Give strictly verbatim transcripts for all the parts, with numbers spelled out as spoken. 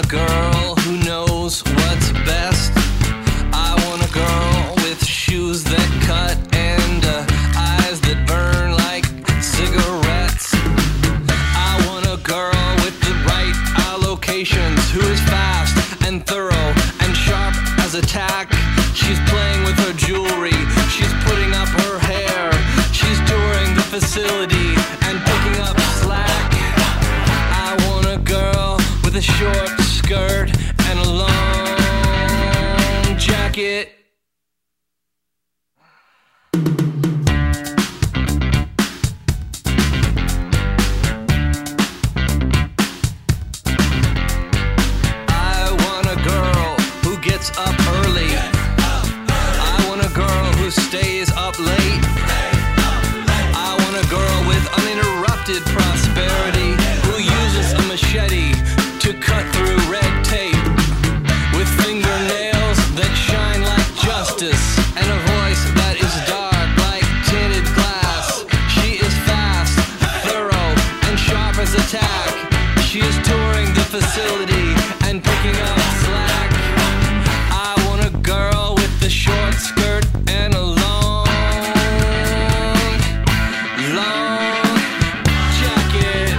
girl who knows what's best. I want a girl with shoes that cut and uh, eyes that burn like cigarettes. I want a girl with the right allocations, who is fast and thorough and sharp as a tack. She's playing with her jewelry, she's putting up her hair, she's touring the facility and picking up slack. I want a girl with a short skirt and a long jacket. I want a girl who gets up early. I want a girl who stays up late. I want a girl with uninterrupted prosperity, who uses a machete to cut through red tape, with fingernails that shine like justice and a voice that is dark like tinted glass. She is fast, thorough, and sharp as a tack. She is touring the facility and picking up slack. I want a girl with the short skirt and a long, long jacket.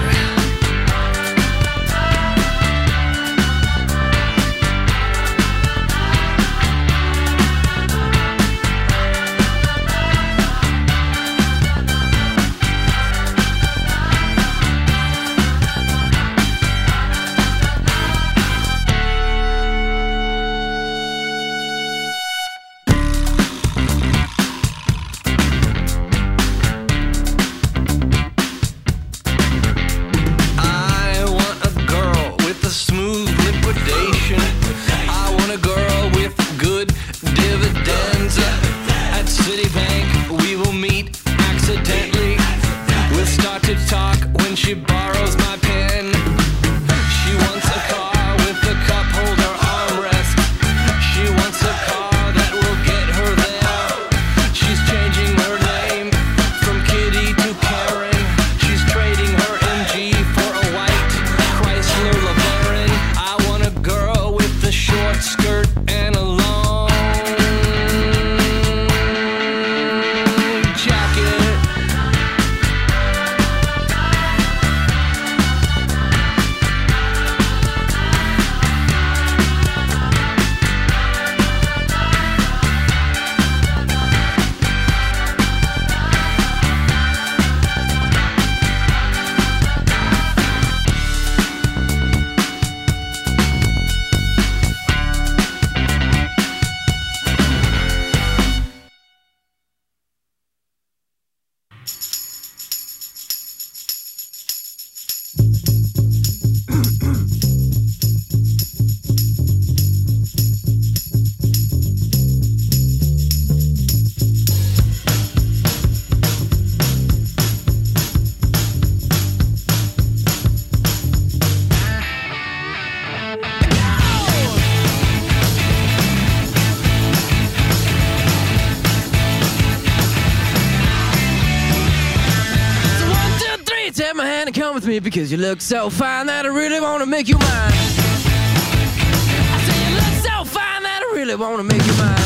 I want a girl with a smooth liquidation. I want a girl with good dividends. At Citibank we will meet accidentally. We'll start to talk when she borrows my pen. She wants a car with a cup holder armrest. She wants a car that will get her there. She's changing her name from Kitty to Karen. She's trading her M G for a white Chrysler LeBaron. I want a girl with a short skirt and a long jacket. So one, two, three, take my hand and come with me, because you look so fine that I really wanna make you mine. I say you look so fine that I really wanna make you mine.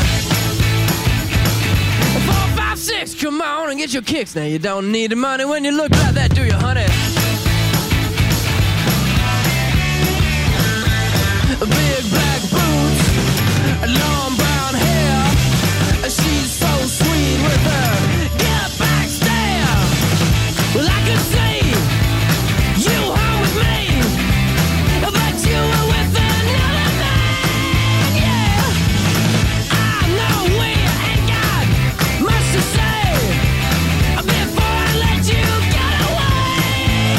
Four, five, six, come on and get your kicks. Now you don't need the money when you look like that, do you, honey? Big black boots, long brown hair. She's so sweet with her get back stare. Well, I could see you home with me, but you were with another man, yeah. I know we ain't got much to say before I let you get away,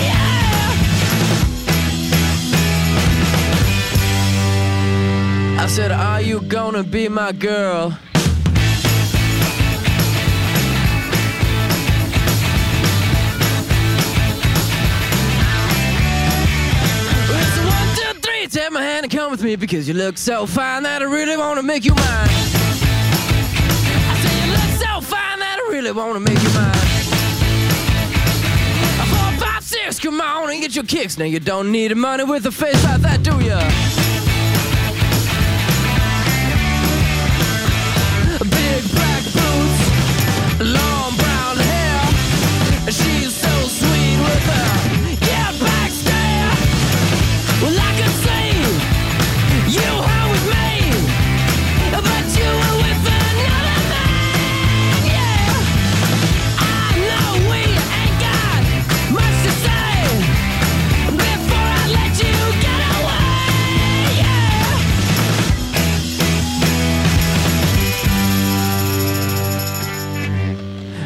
yeah. I said, are you gonna be my girl? It's a one, two, three, take my hand and come with me, because you look so fine that I really wanna make you mine. I say you look so fine that I really wanna make you mine. Four, five, six, come on and get your kicks. Now you don't need money with a face like that, do ya?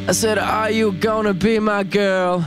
I said, are you gonna be my girl?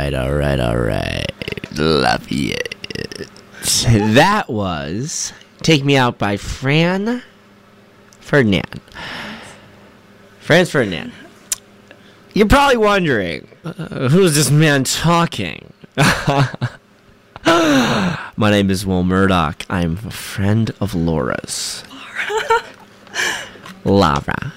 right, all right, all right. Love it. That was Take Me Out by Fran Ferdinand. Franz Ferdinand. You're probably wondering, uh, who's this man talking? My name is Will Murdoch. I'm a friend of Laura's. Laura. Laura.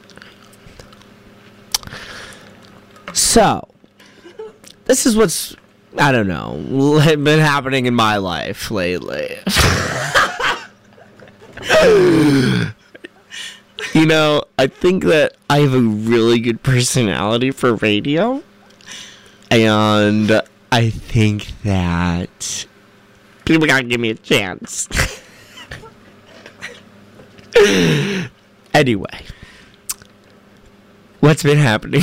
So, this is what's, I don't know, been happening in my life lately. You know, I think that I have a really good personality for radio. And I think that people gotta give me a chance. Anyway, what's been happening?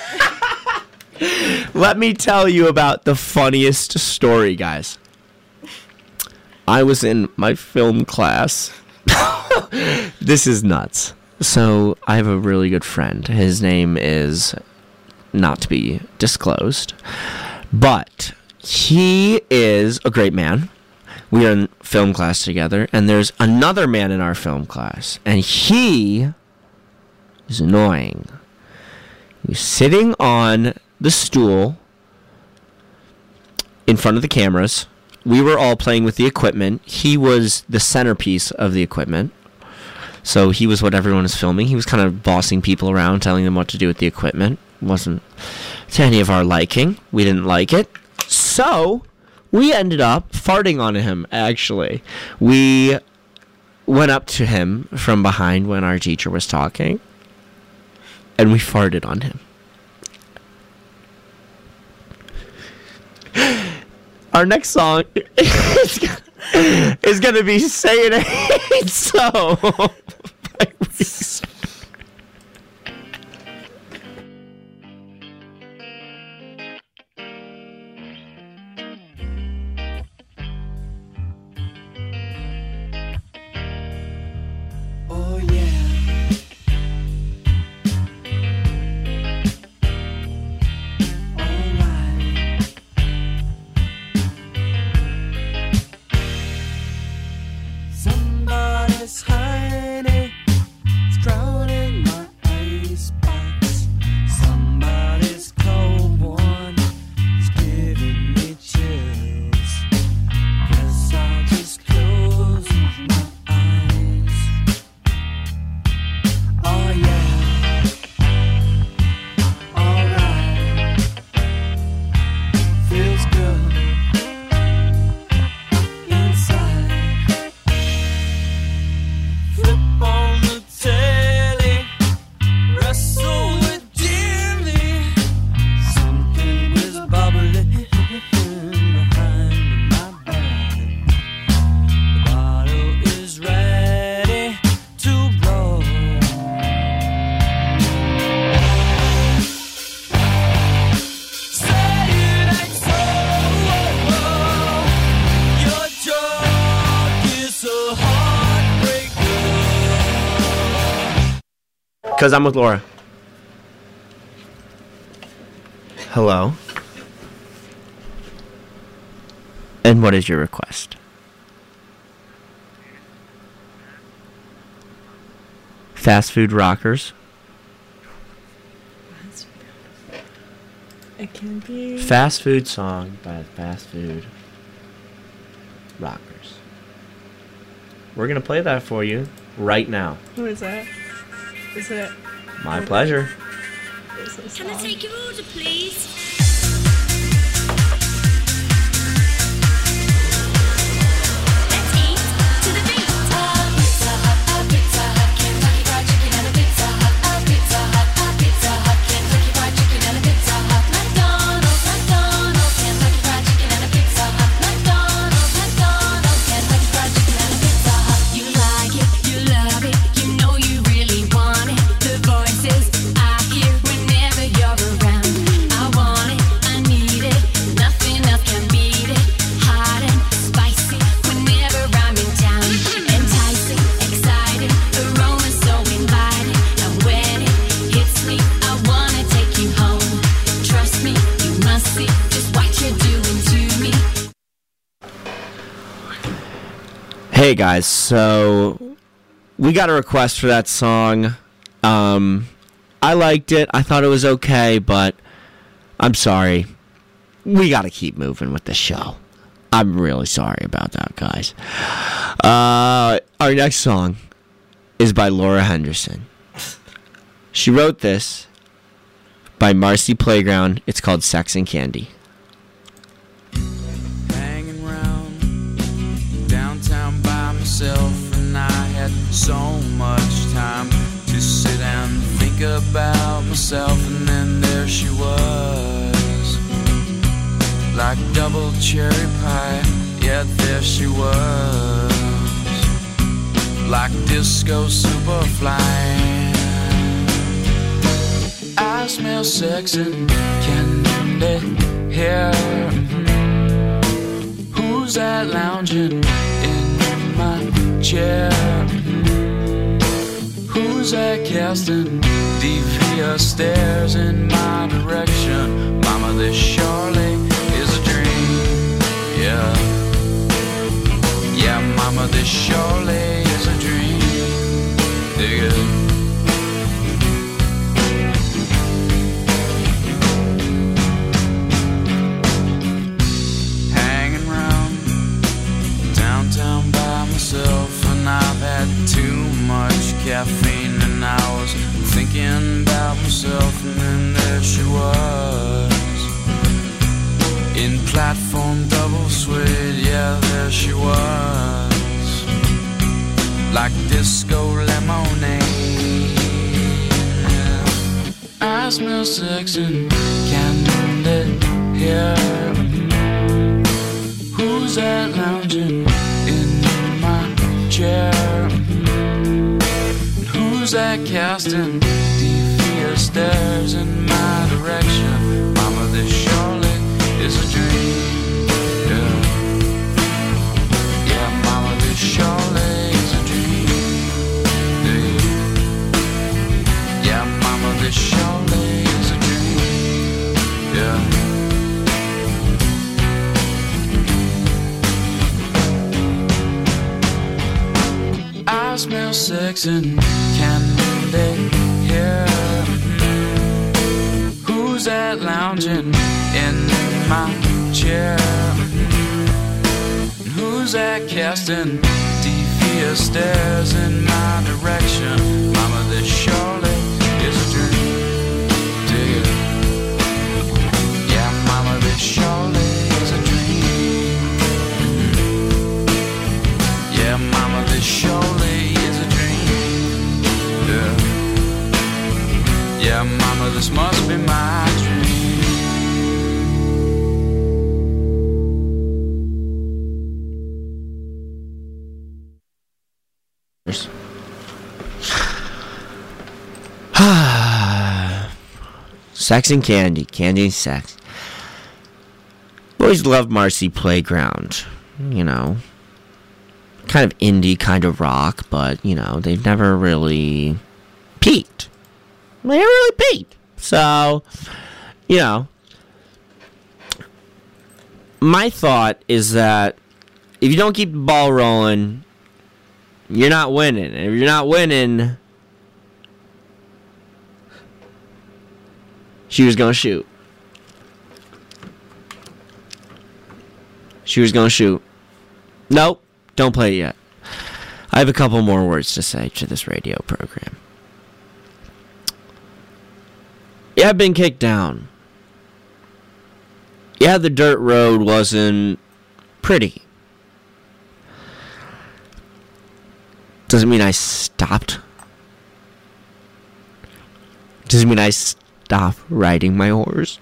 Let me tell you about the funniest story, guys. I was in my film class. This is nuts. So, I have a really good friend. His name is not to be disclosed. But he is a great man. We are in film class together. And there's another man in our film class. And he is annoying. He was sitting on the stool in front of the cameras. We were all playing with the equipment. He was the centerpiece of the equipment. So he was what everyone was filming. He was kind of bossing people around, telling them what to do with the equipment. Wasn't to any of our liking. We didn't like it. So we ended up farting on him, actually. We went up to him from behind when our teacher was talking, and we farted on him. Our next song is, is going to be Say It Ain't So by Weezer. Oh yeah. Somebody's hiding, it's drowning my icebox. Somebody's cold one is giving me chills. Guess I'll just close my eyes. Oh yeah, alright, feels good inside. Flip on the telly, wrestle with dearly. Something is bubbling behind my back. The bottle is ready to blow. Say it ain't so. Your joke is a heartbreaker. Because I'm with Laura. Hello. And what is your request? Fast food rockers. It can be. Fast food song by fast food rockers. We're going to play that for you right now. Who is that? Is it? My pleasure. Is it a Can I song? take your order, please? Let's eat to the beat. Pizza Hut, Pizza Hut, Kentucky Fried Chicken and a Pizza Hut, Pizza Hut, Pizza Hut, Kentucky Fried Chicken and a Pizza Hut, McDonald's, McDonald's, Kentucky Fried Chicken and a Pizza Hut, McDonald's, McDonald's, Kentucky Fried Chicken and a Pizza Hut. You like it, you love it, you know you really want it. The voices I hear whenever you're around. I want Hey guys, so we got a request for that song. Um, I liked it. I thought it was okay, but I'm sorry. We got to keep moving with the show. I'm really sorry about that, guys. Uh, our next song is by Laura Henderson. She wrote this by Marcy Playground. It's called Sex and Candy. Hanging round downtown by myself, and I had so much time to sit and think about myself, and then there she was, like double cherry pie. Yeah, there she was, like disco superfly. I smell sex and candy here. Who's that lounging in my chair? Who's that casting devious stares in my direction? Mama, this surely is a dream. Yeah, yeah, mama, this surely is a dream. Dig it. And I've had too much caffeine, and I was thinking about myself, and then there she was, in platform double suede. Yeah, there she was, like disco lemonade. I smell sex and candy here. Who's that lounging in chair? Who's that casting devious stares in my direction? Mama, this surely is a dream. Yeah, yeah, mama, this surely is a dream. Yeah, yeah, mama, this surely is a dream. Yeah. I smell sex and candy here. Who's that lounging in my chair? Who's that casting devious stares in my direction? Mama, this surely is a dream. Dig it. Yeah, mama, this surely is a dream. Yeah, mama, this surely is a dream. Yeah, yeah, mama, this must be my dream. Sex and candy, candy and sex. Always loved Marcy Playground, you know. Kind of indie, kind of rock, but, you know, they've never really peaked. They never really peaked. So, you know, my thought is that if you don't keep the ball rolling, you're not winning. And if you're not winning, she was going to shoot. She was going to shoot. Nope. Don't play it yet. I have a couple more words to say to this radio program. Yeah, I've been kicked down. Yeah, the dirt road wasn't pretty. Doesn't mean I stopped. Doesn't mean I stopped riding my horse.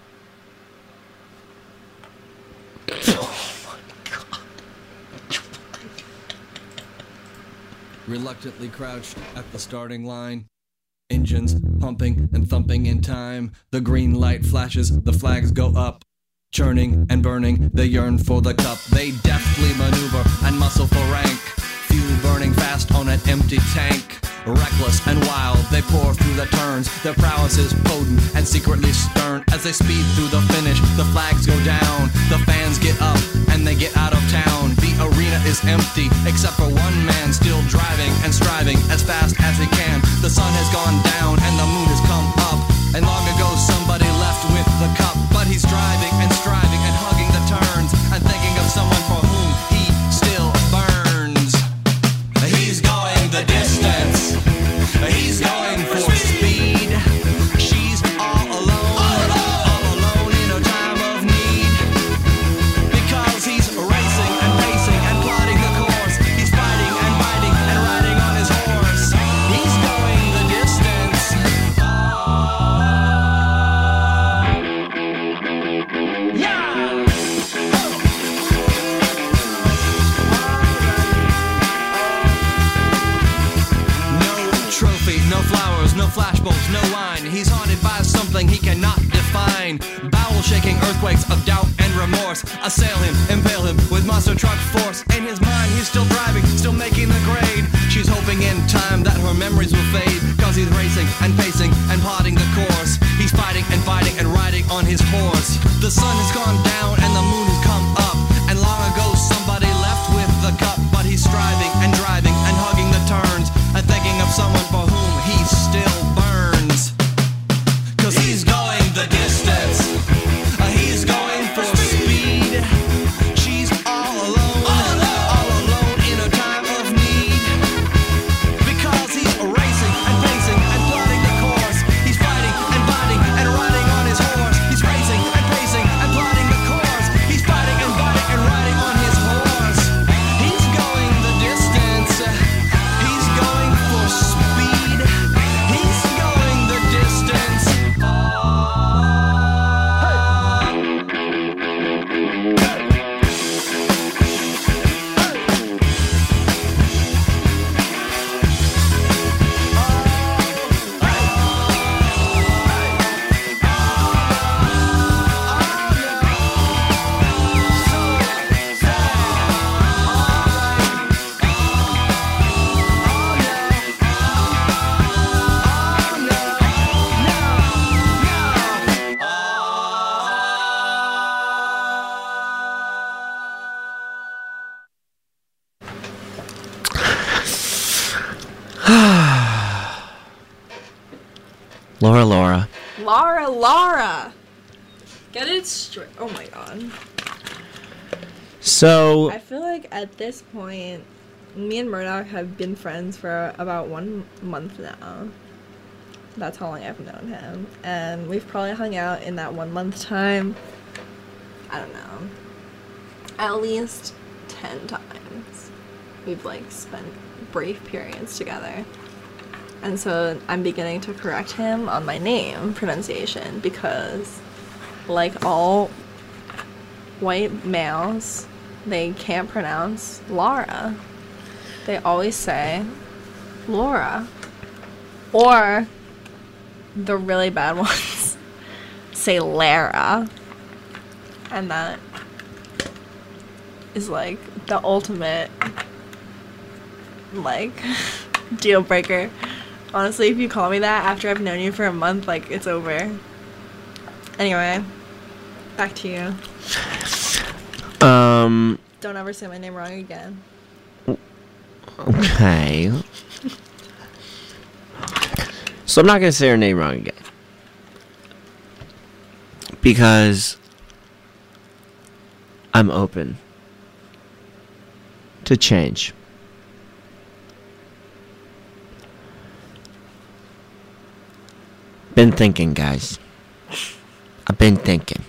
Reluctantly crouched at the starting line. Engines pumping and thumping in time. The green light flashes, the flags go up. Churning and burning, they yearn for the cup. They deftly maneuver and muscle for rank. Fuel burning fast on an empty tank. Reckless and wild, they pour through the turns. Their prowess is potent and secretly stern. As they speed through the finish, the flags go down. The fans get up and they get out of town. The arena is empty, except for one man still driving and striving as fast as he can. The sun has gone down and the moon has come up, and long ago somebody left with the cup. But he's driving and striving and hugging the turns and thinking of someone for whom he still burns. He's going the distance. He's going for speed. She's all alone, all alone in a time of need. Because he's racing and pacing and plotting the course. He's fighting and biting and riding on his horse. He's going the distance. Yeah! No trophy, no flowers, no flashbulbs, no wine. He's haunted by something he cannot define. Bowel-shaking earthquakes of doubt and remorse assail him, impale him with monster truck force. In his mind, he's still driving, still making the grade. She's hoping in time that her memories will fade, cause he's racing and pacing and plotting the course. He's fighting and fighting and riding on his horse. The sun has gone down and the moon has come up, and long ago somebody left with the cup. But he's striving and driving and hugging the turns and thinking of someone for whom he still burns. Cause he's going the distance. Uh, he's going for speed. She's all alone, all alone in a time of need. Because he's racing and pacing and plotting the course. He's fighting and fighting and riding on his horse. He's racing and pacing and plotting the course. He's fighting and fighting and riding on his horse. He's going the distance. He's going for speed. He's going the distance. Laura, Laura. Laura, Laura. Get it straight. Oh my god. So, I feel like at this point, me and Murdoch have been friends for about one month now. That's how long I've known him. And we've probably hung out in that one month time, I don't know, at least ten times. We've like spent brief periods together. And so I'm beginning to correct him on my name pronunciation because, like all white males, they can't pronounce Laura. They always say Laura. Or the really bad ones say Lara. And that is like the ultimate, like, deal breaker. Honestly, if you call me that after I've known you for a month, like, it's over. Anyway, back to you. um, Don't ever say my name wrong again. okay. So I'm not going to say her name wrong again. Because I'm open to change. Been thinking, guys. I've been thinking.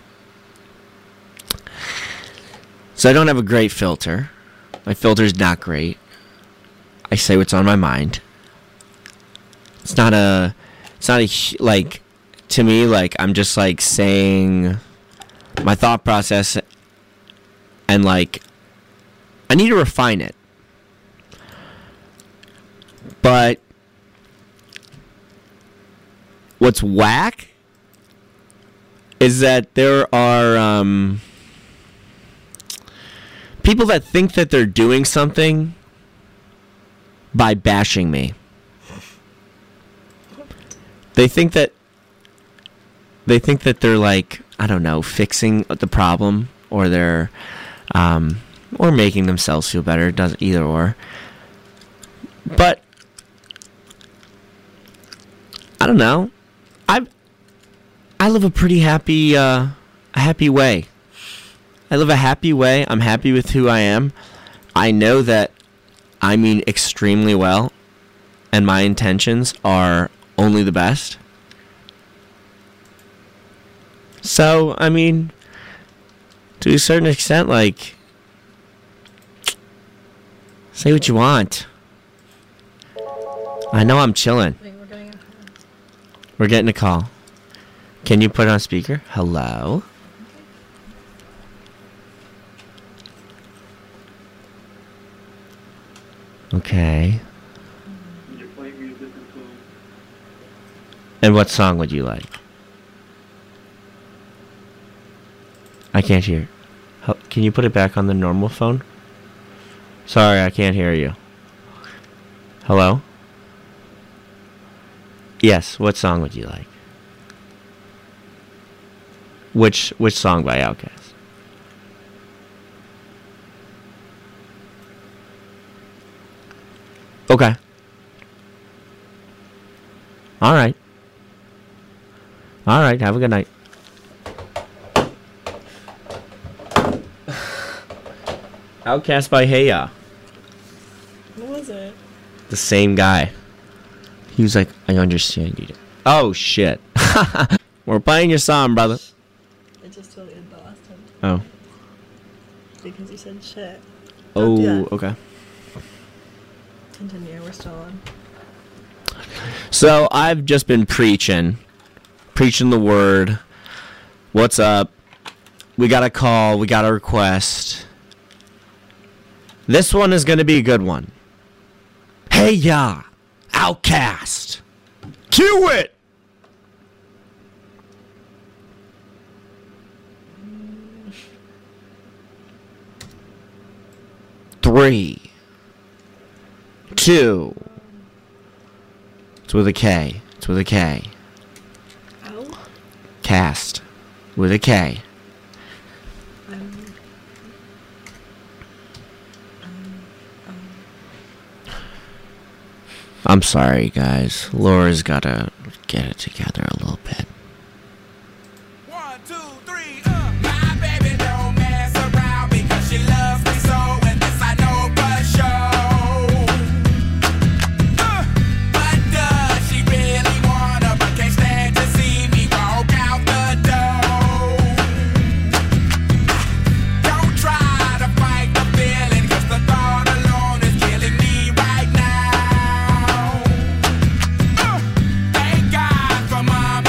So I don't have a great filter. My filter's not great. I say what's on my mind. It's not a, it's not a, hu- like, to me, like, I'm just, like, saying my thought process, and, like, I need to refine it. But what's whack is that there are um, people that think that they're doing something by bashing me. They think that they think that they're like, I don't know, fixing the problem, or they're um, or making themselves feel better. It doesn't either or. But I don't know. I I live a pretty happy uh, a happy way. I live a happy way. I'm happy with who I am. I know that I mean extremely well, and my intentions are only the best. So, I mean, to a certain extent, like, say what you want. I know I'm chilling. Wait, we're getting a call. We're getting a call. Can you put it on speaker? Hello? Okay. And what song would you like? I can't hear. Hel- Can you put it back on the normal phone? Sorry, I can't hear you. Hello? Yes, what song would you like? Which which song by Outkast? Okay. All right. All right, have a good night. Outkast by Hey Ya. What was it? The same guy. He was like, I understand you. Oh, shit. We're playing your song, brother. It just totally ended the last time. Oh. Because you said shit. Don't do Oh, that. okay. Continue, we're still on. So I've just been preaching, preaching the word. What's up? We got a call. We got a request. This one is going to be a good one. Hey ya, Outkast. Cue it. Three, two. It's with a K. It's with a K. Ow. Cast. With a K. Um, I'm sorry, guys. Laura's gotta get it together a little bit. One, two, three, uh. My baby don't mess around because she loves me so, and this I know for sure. Uh, but does she really wanna, but can't stand to see me walk out the door? Don't try to fight the feeling, 'cause the thought alone is killing me right now. Uh, thank God for mom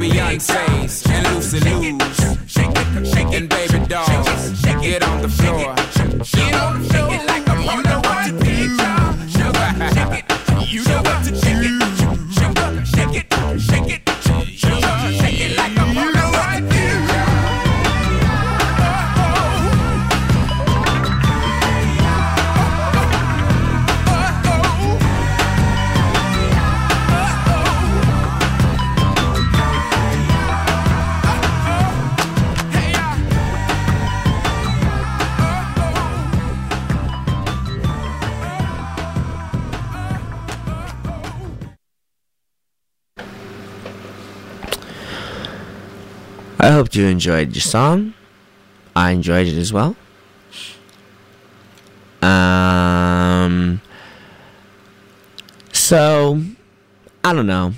Beyonce's and Lucy Lou's and baby dolls. Get on the floor. Get on the floor like a you know what to do. Shake it. You know what to do. Shake it. Shake it. Shake it like a you know what to do. I hope you enjoyed your song. I enjoyed it as well. Um. So, I don't know.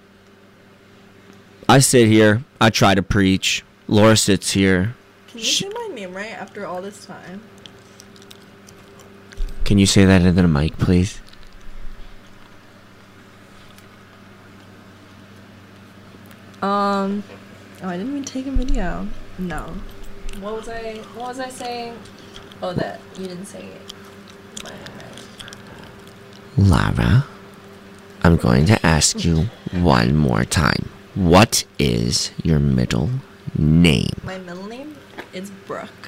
I sit here. I try to preach. Laura sits here. Can you say my name right after all this time? Can you say that into the mic, please? Um. Oh, I didn't even take a video. No. What was I? What was I saying? Oh, that you didn't say it. My name. Lara, I'm going to ask you one more time. What is your middle name? My middle name is Brooke.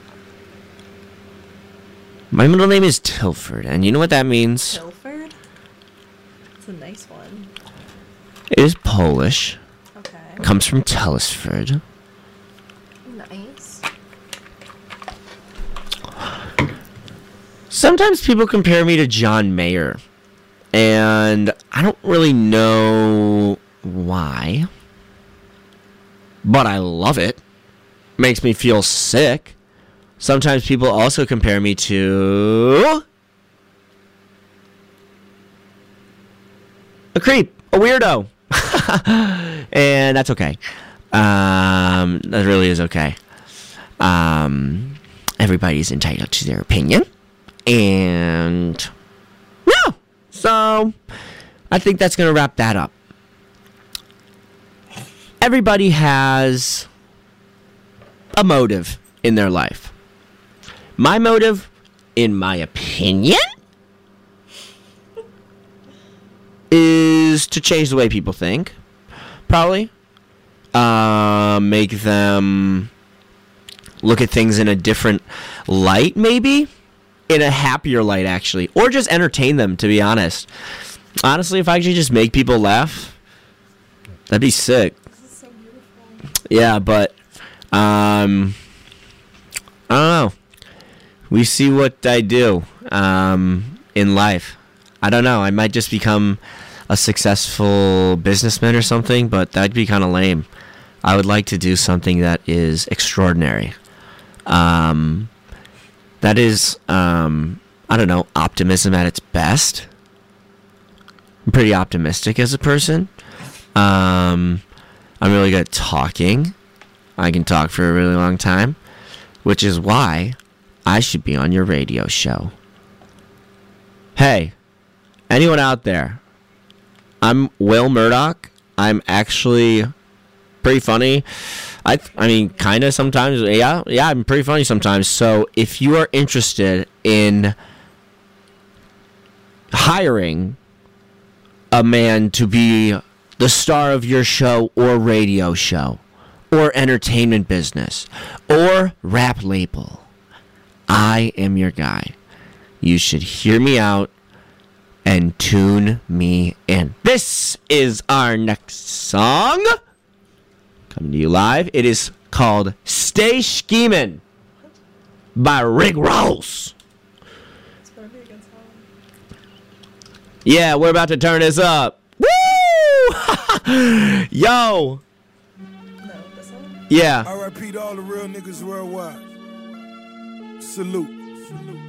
My middle name is Tilford, and you know what that means? Tilford. It's a nice one. It is Polish. Okay. Comes from Telesford. Nice. Sometimes people compare me to John Mayer, and I don't really know why, but I love it. Makes me feel sick. Sometimes people also compare me to a creep, a weirdo. And that's okay. Um, that really is okay. Um, everybody's entitled to their opinion. And yeah, so I think that's going to wrap that up. Everybody has a motive in their life. My motive, in my opinion, is to change the way people think. Probably. Uh, make them look at things in a different light, maybe. In a happier light, actually. Or just entertain them, to be honest. Honestly, if I could just make people laugh, that'd be sick. This is so beautiful. Yeah, but, um, I don't know. We see what I do, um, in life. I don't know. I might just become a successful businessman or something, but that'd be kind of lame. I would like to do something that is extraordinary. Um, that is, um, I don't know, optimism at its best. I'm pretty optimistic as a person. Um, I'm really good at talking. I can talk for a really long time, which is why I should be on your radio show. Hey, anyone out there? I'm Will Murdoch. I'm actually pretty funny. I th- I mean, kind of sometimes. Yeah, yeah, I'm pretty funny sometimes. So if you are interested in hiring a man to be the star of your show or radio show or entertainment business or rap label, I am your guy. You should hear me out and tune me in. This is our next song. Coming to you live. It is called Stay Schemin' by Rick Ross. It's gonna be a good song. Yeah, we're about to turn this up. Woo! Yo! No, this one? Yeah. I repeat all the real niggas worldwide. Salute. Salute.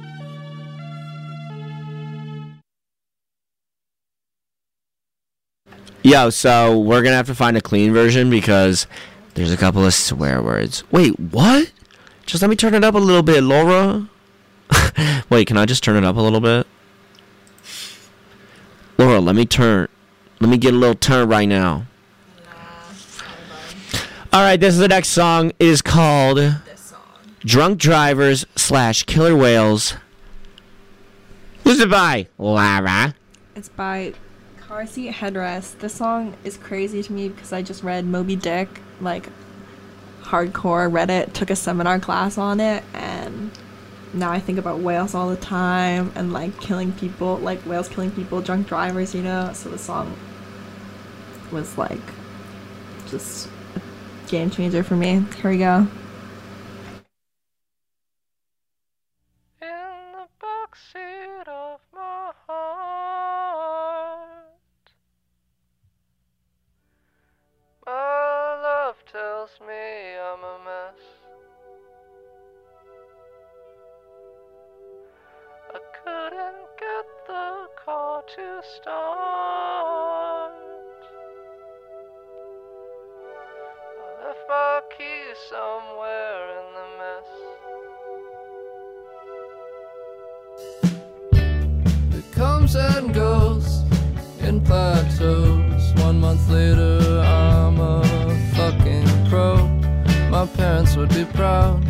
Yo, so we're gonna have to find a clean version because there's a couple of swear words. Wait, what? Just let me turn it up a little bit, Laura. Wait, can I just turn it up a little bit? Laura, let me turn. Let me get a little turn right now. All right, this is the next song. It is called This song. Drunk Drivers slash Killer Whales. Who's it by? Lara. It's by Car Seat Headrest. This song is crazy to me because I just read Moby Dick, like hardcore, read it, took a seminar class on it, and now I think about whales all the time and like killing people, like whales killing people, drunk drivers, you know? So the song was like just a game changer for me. Here we go. In the backseat of my heart, my love tells me I'm a mess. I couldn't get the car to start. I left my keys somewhere in the mess. It comes and goes in plateaus. One month later, I'm a fucking pro. My parents would be proud.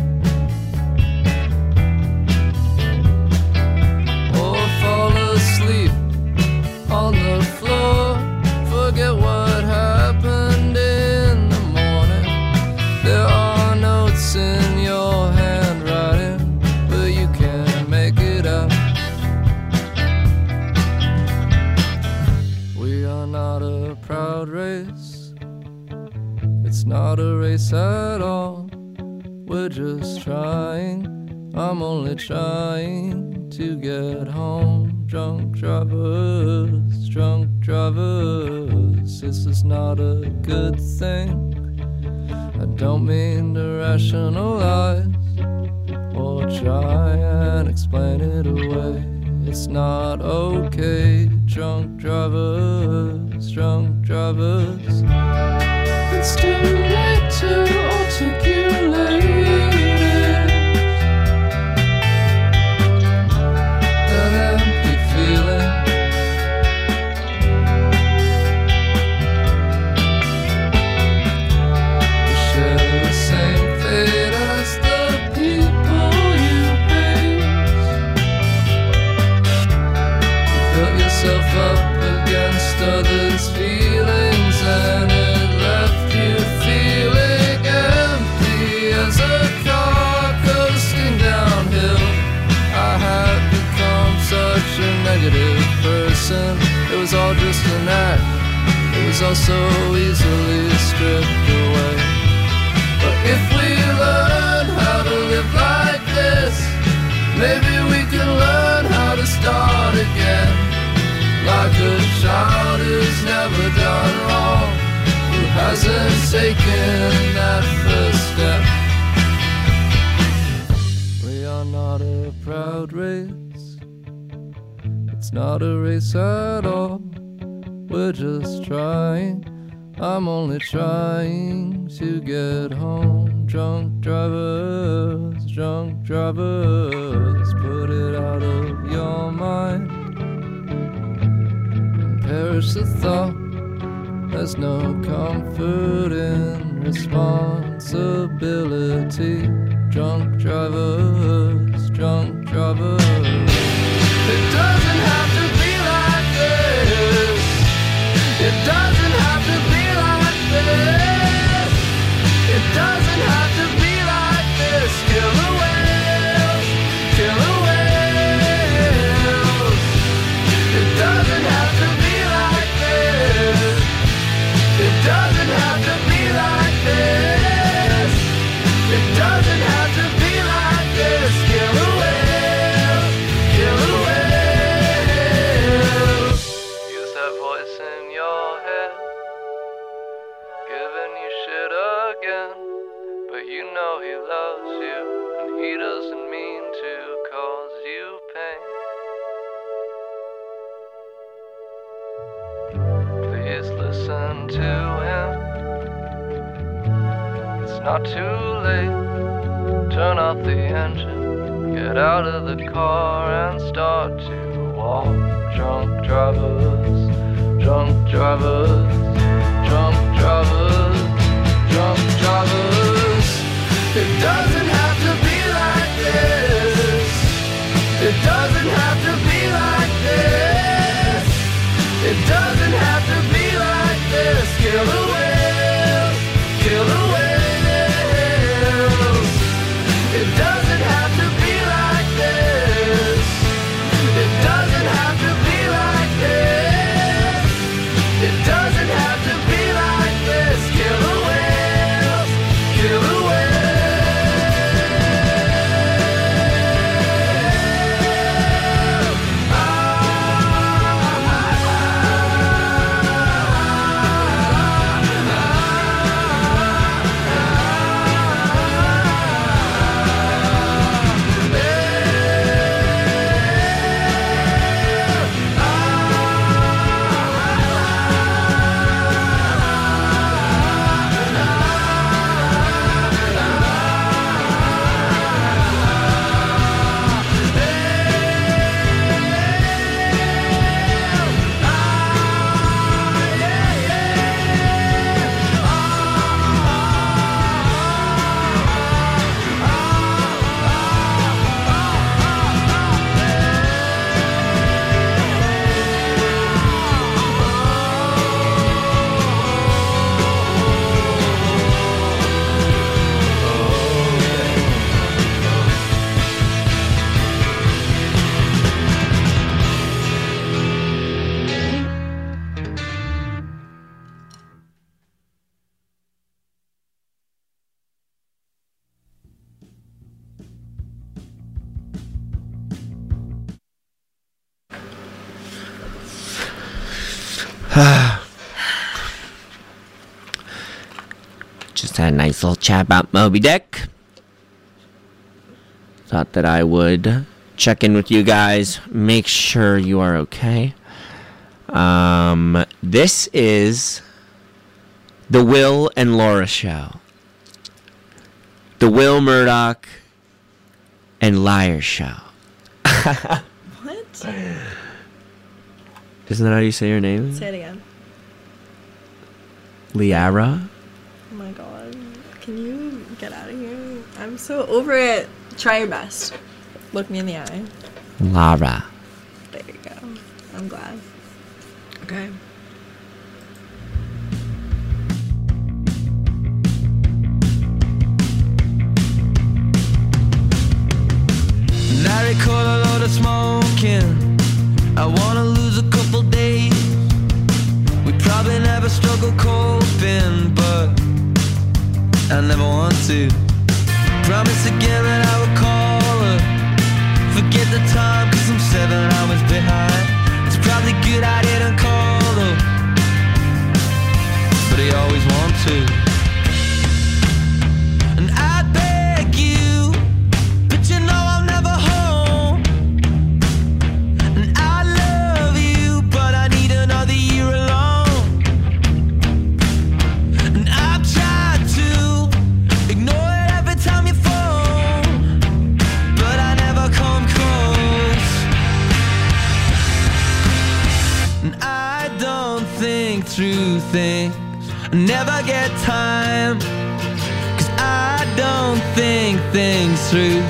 Or fall asleep on the floor. Forget what happened in the morning. There are notes in your handwriting, but you can't make it out. We are not a proud race. It's not a race at all. We're just trying. I'm only trying to get home. Drunk drivers, drunk drivers. This is not a good thing. I don't mean to rationalize or try and explain it away. It's not okay. Drunk drivers, drunk drivers. It's too late to articulate it. That empty feeling. You share the same fate as the people you hate. You built yourself up against others' feelings, and it left you feeling empty as a car coasting downhill. I had become such a negative person. It was all just an act. It was all so easily stripped away. But if we learn how to live like this, maybe we can learn how to start again. Like a child who's never done wrong, who hasn't taken that first step. We are not a proud race. It's not a race at all. We're just trying. I'm only trying to get home. Drunk drivers, drunk drivers. Put it out of your mind. Perish the thought. There's no comfort in responsibility. Drunk drivers, drunk drivers. It doesn't have to be like this. It doesn't have to be like this. It doesn't have to be like this. Killer whales, killer whales. It doesn't have to be like this. It doesn't have to be like this. It doesn't have to be like this. Killer whales, killer whales. Use that voice in your head, giving you shit again. But you know he loves you, and he doesn't mean to cause you pain. Please listen to him. It's not too late. Turn off the engine, get out of the car and start to walk. Drunk drivers, drunk drivers, drunk drivers, drunk drivers. It doesn't have to be like this. It doesn't have to be like this. It doesn't have to be like this. Kill the whales, kill the whales. It doesn't have to be like this. It doesn't have to be like this. It doesn't have to be like this. Kill the whales, kill the whales. Just had a nice little chat about Moby Dick. Thought that I would check in with you guys, make sure you are okay. Um, this is the Will and Laura Show. The Will Murdoch and Liar Show. What? Isn't that how you say your name? Say it again. Liara? Oh my god. Can you get out of here? I'm so over it. Try your best. Look me in the eye. Lara. There you go. I'm glad. Okay. And I recall a lot of smoking. I wanna lose a couple days. We probably never struggle coping, but I never want to. Promise again that I would call her. Forget the time, cause I'm seven hours behind. It's probably good I didn't call though, but I always want to. And I beg you, but you know I'm never home. And I love you, but I need another year alone. And I've tried to ignore it every time you phone, but I never come close. And I don't think through things, I never get time, cause I don't think things through.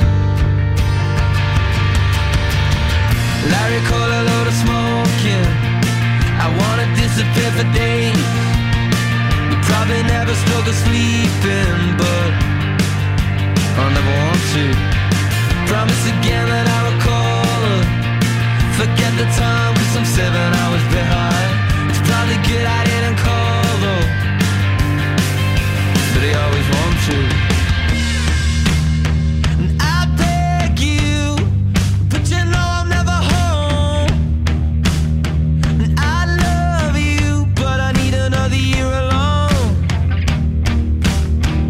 I recall a load of smoking. I wanna disappear for days. We probably never struggle sleeping, but I never want to. Promise again that I will call her. Forget the time, cause I'm seven hours behind. It's probably good I didn't call though, but I always want to. And I beg you, but you know I'm never home. And I love you, but I need another year alone.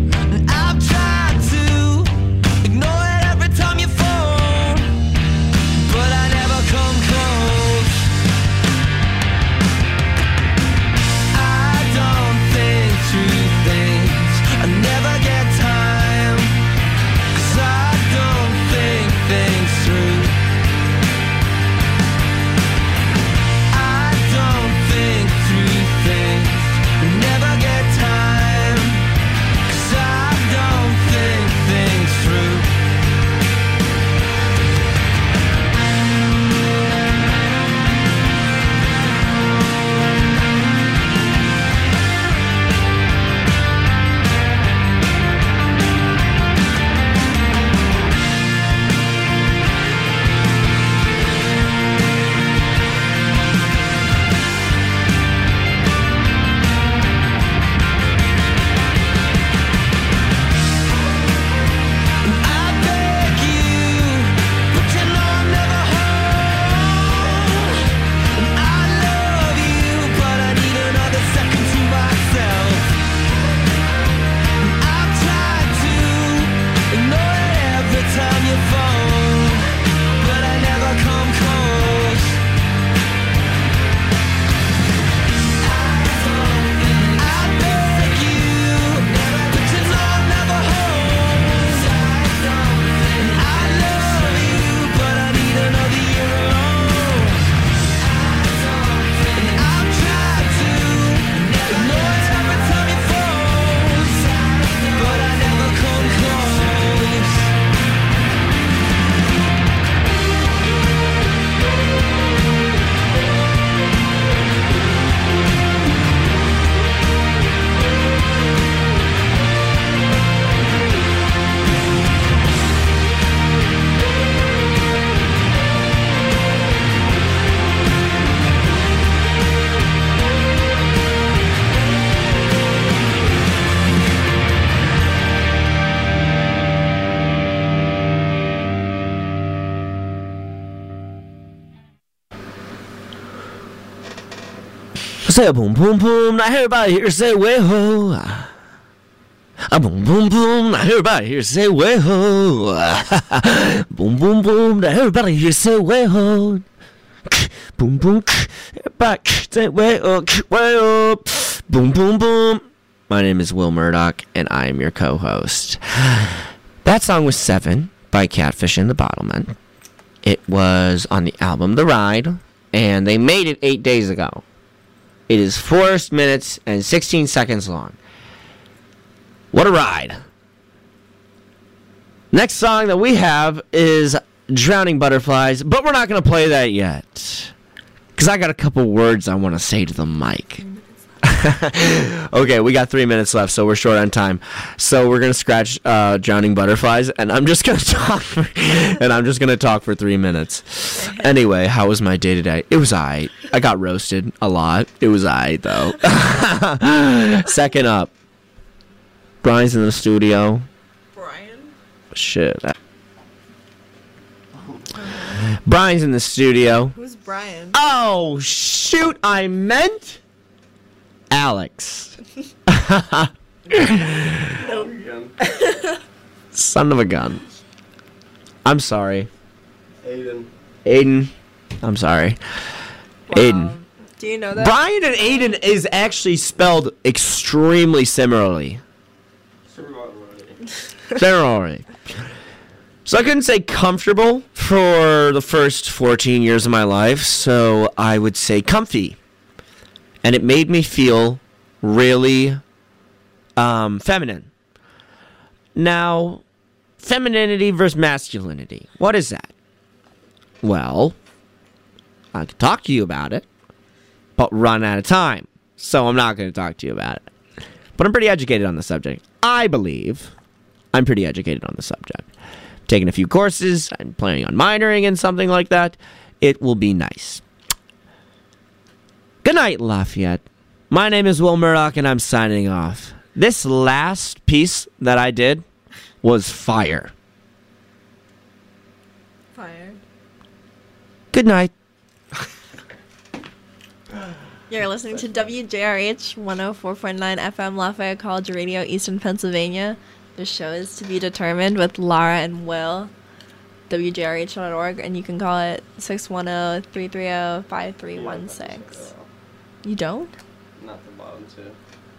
Say a boom, boom, boom. Now everybody here say way ho. A boom, boom, boom. Now everybody here say way ho. Boom, boom, boom. Now everybody here say way ho. Boom, boom. Everybody say way up, way up. Boom, boom, boom. My name is Will Murdoch, and I am your co-host. That song was Seven by Catfish and the Bottlemen. It was on the album The Ride, and they made it eight days ago. It is four minutes and sixteen seconds long. What a ride. Next song that we have is Drowning Butterflies, but we're not going to play that yet. Because I got a couple words I want to say to the mic. Okay, we got three minutes left, so we're short on time. So we're gonna scratch uh, Drowning Butterflies, and I'm just gonna talk, for, and I'm just gonna talk for three minutes. Anyway, how was my day today? It was alright. I got roasted a lot. It was alright though. Second up, Brian's in the studio. Brian? Shit. Brian's in the studio. Who's Brian? Oh shoot! I meant. Alex. Son of a gun. I'm sorry. Aiden. Aiden. I'm sorry. Wow. Aiden. Do you know that? Brian and Aiden is actually spelled extremely similarly. Similarly. So I couldn't say comfortable for the first fourteen years of my life, so I would say comfy. And it made me feel really um, feminine. Now, femininity versus masculinity. What is that? Well, I could talk to you about it, but run out of time. So I'm not going to talk to you about it. But I'm pretty educated on the subject. I believe I'm pretty educated on the subject. Taking a few courses. I'm planning on minoring in something like that. It will be nice. Good night, Lafayette. My name is Will Murdoch, and I'm signing off. This last piece that I did was fire. Fire. Good night. You're listening to W J R H one oh four point nine F M Lafayette College Radio, Eastern Pennsylvania. The show is to be determined with Lara and Will. W J R H dot org, and you can call it six one zero, three three zero, five three one six. You don't? Not the bottom two.